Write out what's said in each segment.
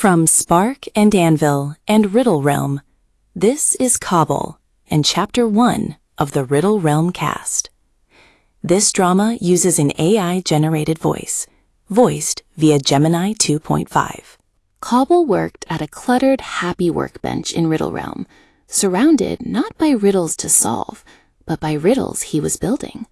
From Spark and Anvil and Riddle Realm, this is Cobble and Chapter 1 of the Riddle Realm cast. This drama uses an AI-generated voice, voiced via Gemini 2.5. Cobble worked at a cluttered, happy workbench in Riddle Realm, surrounded not by riddles to solve, but by riddles he was building.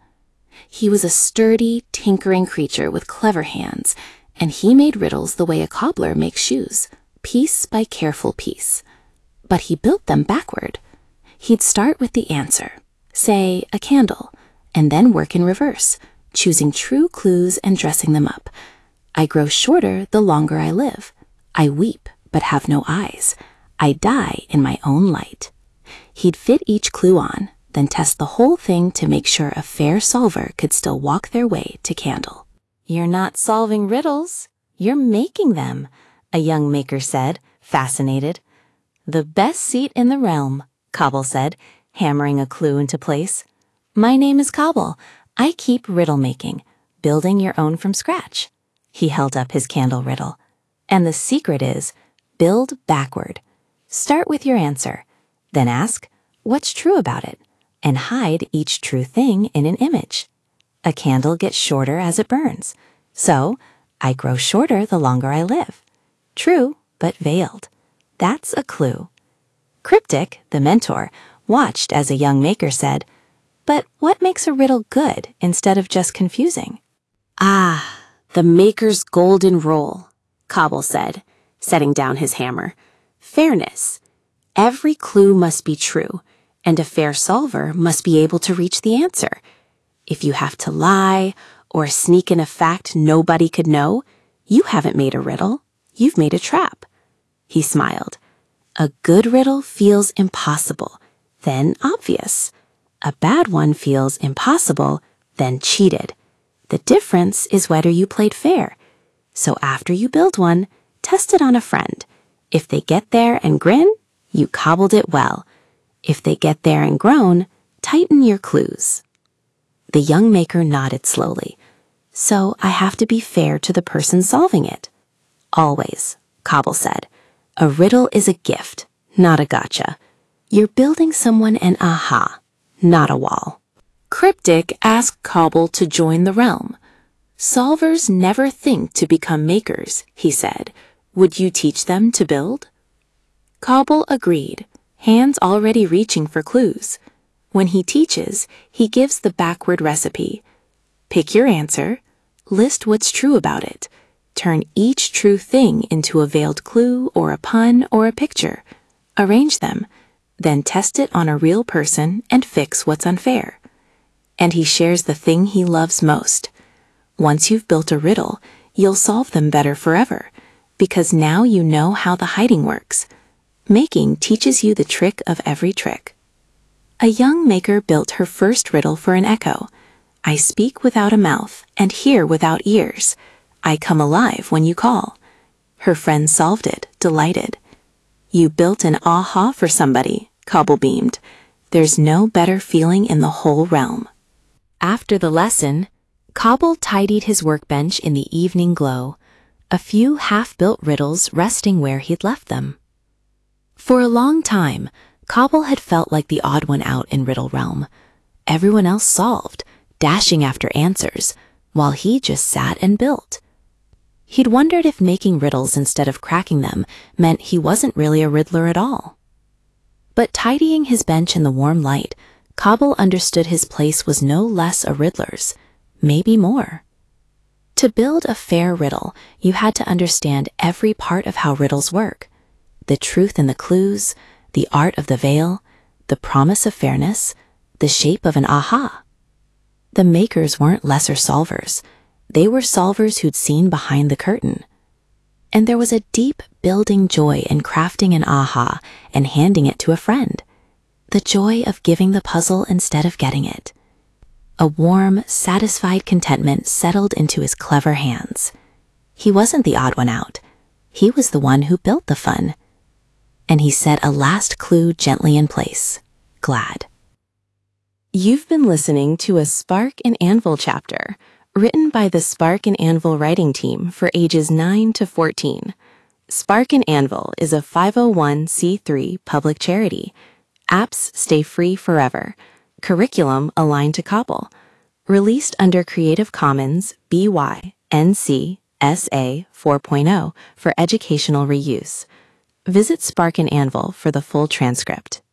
He was a sturdy, tinkering creature with clever hands, and he made riddles the way a cobbler makes shoes, piece by careful piece. But he built them backward. He'd start with the answer, say a candle, and then work in reverse, choosing true clues and dressing them up. I grow shorter the longer I live. I weep, but have no eyes. I die in my own light. He'd fit each clue on, then test the whole thing to make sure a fair solver could still walk their way to candle. "You're not solving riddles, you're making them," a young maker said, fascinated. "The best seat in the realm," Cobble said, hammering a clue into place. "My name is Cobble. I keep riddle making, building your own from scratch." He held up his candle riddle. "And the secret is, build backward. Start with your answer, then ask, what's true about it, and hide each true thing in an image. A candle gets shorter as it burns, so I grow shorter the longer I live. True, but veiled. That's a clue." Cryptic, the mentor, watched as a young maker said, "But what makes a riddle good instead of just confusing?" "Ah, the maker's golden rule," Cobble said, setting down his hammer. "Fairness. Every clue must be true, and a fair solver must be able to reach the answer. If you have to lie or sneak in a fact nobody could know, you haven't made a riddle, you've made a trap." He smiled. "A good riddle feels impossible, then obvious. A bad one feels impossible, then cheated. The difference is whether you played fair. So after you build one, test it on a friend. If they get there and grin, you cobbled it well. If they get there and groan, tighten your clues." The young maker nodded slowly. "So I have to be fair to the person solving it." "Always," Cobble said. "A riddle is a gift, not a gotcha. You're building someone an aha, not a wall." Cryptic asked Cobble to join the realm. "Solvers never think to become makers," he said. "Would you teach them to build?" Cobble agreed, hands already reaching for clues. When he teaches, he gives the backward recipe. Pick your answer, list what's true about it, turn each true thing into a veiled clue or a pun or a picture, arrange them, then test it on a real person and fix what's unfair. And he shares the thing he loves most. Once you've built a riddle, you'll solve them better forever, because now you know how the hiding works. Making teaches you the trick of every trick. A young maker built her first riddle for an echo. "I speak without a mouth and hear without ears. I come alive when you call." Her friend solved it, delighted. "You built an aha for somebody," Cobble beamed. "There's no better feeling in the whole realm." After the lesson, Cobble tidied his workbench in the evening glow, a few half-built riddles resting where he'd left them. For a long time, Cobble had felt like the odd one out in Riddle Realm. Everyone else solved, dashing after answers, while he just sat and built. He'd wondered if making riddles instead of cracking them meant he wasn't really a riddler at all. But tidying his bench in the warm light, Cobble understood his place was no less a riddler's, maybe more. To build a fair riddle, you had to understand every part of how riddles work. The truth in the clues, the art of the veil, the promise of fairness, the shape of an aha. The makers weren't lesser solvers. They were solvers who'd seen behind the curtain. And there was a deep building joy in crafting an aha and handing it to a friend. The joy of giving the puzzle instead of getting it. A warm, satisfied contentment settled into his clever hands. He wasn't the odd one out. He was the one who built the fun. And he set a last clue gently in place, glad. You've been listening to a Spark and Anvil chapter, written by the Spark and Anvil writing team for ages 9 to 14. Spark and Anvil is a 501c3 public charity. Apps stay free forever. Curriculum aligned to Cobble. Released under Creative Commons BY NC SA 4.0 for educational reuse. Visit Spark and Anvil for the full transcript.